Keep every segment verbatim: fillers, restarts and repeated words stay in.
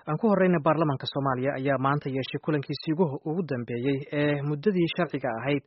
aan ku horeyna baarlamaanka Soomaaliya ayaa maanta yeeshay kulankiisii ugu dambeeyay ee muddadii sharciga ahayd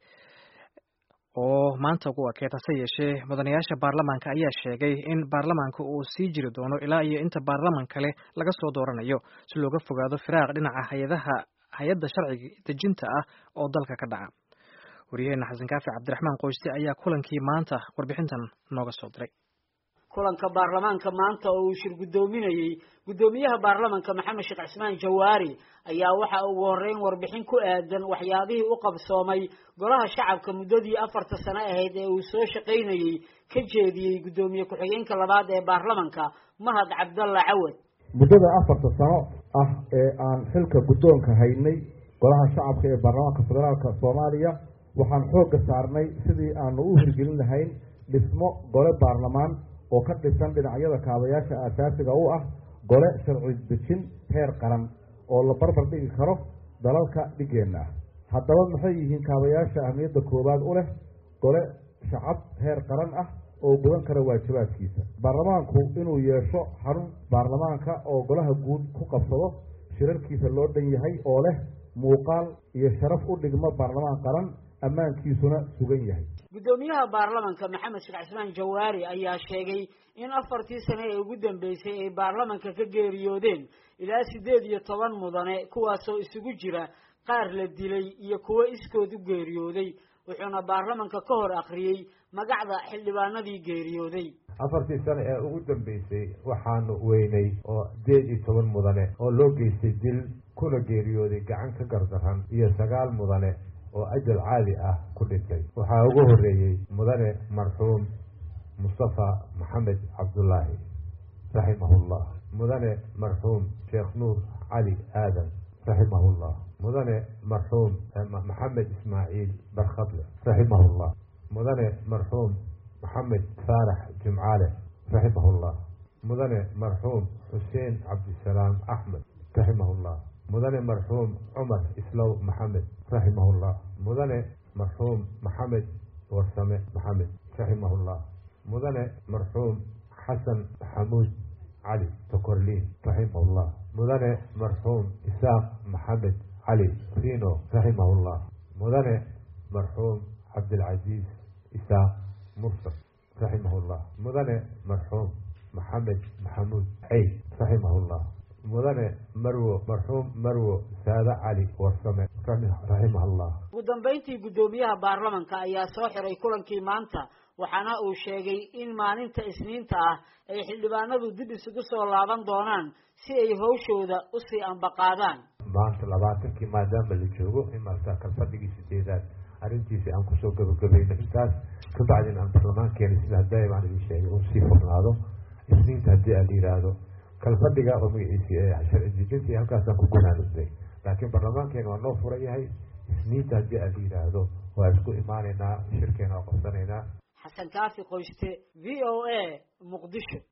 oo maanta ugu ekeed hase yeeshee mudanayaasha baarlamaanka ayaa sheegay in baarlamaanka uu sii jiri doono ilaa iyo inta baarlamaan kale laga soo dooranayo si looga fogaado firaaq dhinaca hay'adaha hay'adda sharci dejinta ah oo dalka ka dhaca. Wariyaheena Xasan Kaafi Cabdiraxmaan Qoyste ayaa kulankii maanta warbixintan nooga soo diray. kulanka baarlamaanka maanta oo uu shir gudoominayay gudoomiyaha baarlamaanka Maxamed Sheekh Cismaan Jawaari ayaa waxa uu horeyn warbixin ku aadan waxyaabihii u qabsoomay golaha shacabka muddadii afarta sano ahayd ee uu soo shaqeynayay ka jeediyay gudoomiye ku-xigeenka labaad ee baarlamaanka Mahad Cabdalla Cawad. muddada afarta sano ah ee aan xilka gudoonka haynay golaha shacabka ee baarlamaanka federaalka Soomaaliya waxaan xoog saarnay sidii aan u hirgelin lahayn dhismo gole baarlamaan oo ka dhisan dhinacyada kaabayaasha aasaasiga u ah gole sharci dejin heer qaran oo la barbar dhigi karo dalalka dhigeena. haddaba maxay yihiin kaabayaasha ahmiyadda koowaad u leh gole shacab heer qaran ah oo gudan kara waajibaadkiisa? baarlamaanku inuu yeesho xarun baarlamaanka oo golaha guud ku qabsado shirarkiisa loo dhan yahay oo leh muuqaal iyo sharaf u dhigma baarlamaan qaran ammaankiisuna sugan yahay. gudoomiyaha baarlamaanka Maxamed Sheekh Cismaan Jawaari ayaa sheegay in afartii sano ee ugu dambeysay ay baarlamaanka ka geeriyoodeen ilaa sideed iyo toban mudane kuwaas oo isugu jira qaar la dilay iyo kuwa iskood u geeriyooday wuxuuna baarlamaanka ka hor akhriyay magacda xildhibaanadii geeriyooday. afartii sano ee ugu dambeysay waxaanu weynay oo sideed iyo toban mudane oo loo geystay dil kuna geeriyooday gacan ka gardaran iyo sagaal mudane oo ajal caadi ah ku dhintay. waxaa ugu horeeyay mudane marxuum Mustafa Maxamed Cabdullaahi rahimahullah, mudane marxuum Sheekh Nuur Cali Aadan rahimahullah, mudane marxuum Maxamed Ismaaciil Barkhadle rahimahullah, mudane marxuum Maxamed Faarax Jimcaale rahimahullah, mudane marxuum Xuseen Cabdisalaam Axmed rahimahullah, mudane marxuum Cumar Islow Maxamed rahimahullah, mudane marxuum Maxamed Warsame Maxamed rahimahullah, mudane marxuum Xasan Xamuud Cali Tokorliin rahimahullah, mudane marxuum Isaaq Maxamed Cali Rino rahimahullah, mudane marxuum Cabdilcaziiz Isaaq Mursal rahimahullah, mudane marxuum Maxamed Maxamuud Ceyd rahimahullah, mudane marwo marxuum marwo Saada Cali Warsame rahimahullah. ugu dambeyntii gudoomiyaha baarlamaanka ayaa soo xiray kulankii maanta waxaana uu sheegay in maalinta Isniinta ah ay xildhibaanadu dib isugu soo laaban doonaan si ay hawshooda u sii ambaqaadaan. maanta labaatankii maadaama la joogo in markaa kalfadhigii sideedaad arrintiisa aan kusoo gabagabayno intaas ka bacdina aan baarlamaankeena sida daaim aan idin sheegay uu sii furnaado Isniinta haddii aan yidhaahdo kalfadhiga oo magaciisi ee sharci dejinta halkaasaan ku gunaanustay laakiin baarlamaankeena waa noo furan yahay. Isniinta haddii aan yidhaahdo waa isku imaanaynaa shirkeena oo qabsanaynaa. Xasan Kaafi Qoyste V O A Muqdisho.